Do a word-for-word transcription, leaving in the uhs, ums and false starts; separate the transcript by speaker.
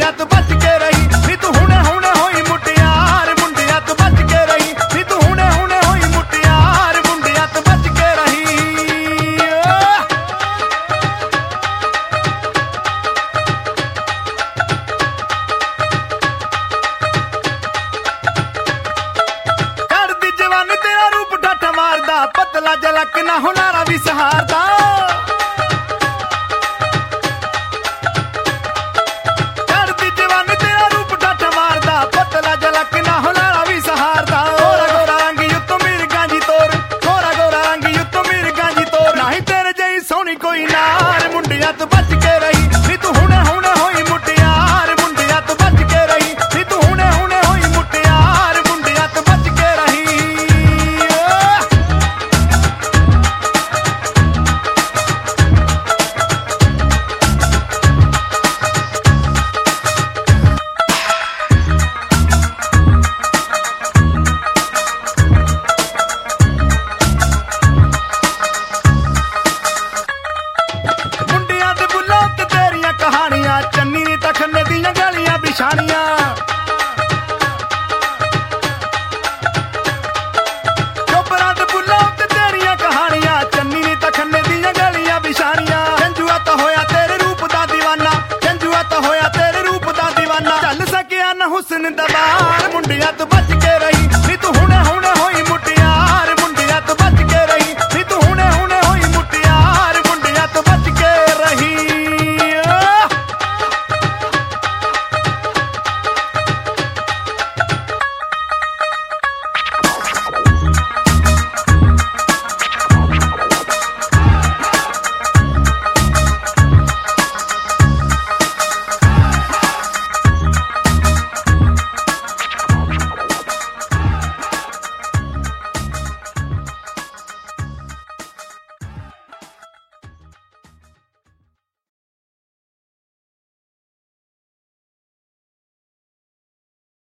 Speaker 1: मुंडिया तो बच के रही नी तू हुणे हुणे होई मुटियार मुंडिया तो बच के रही नी तू हुणे हुणे होई मुटियार मुंडिया तो बच के रही। कर दी जवानी तेरा रूप ठाठा मारदा पतला जलक ना हुनारा भी सहारदा।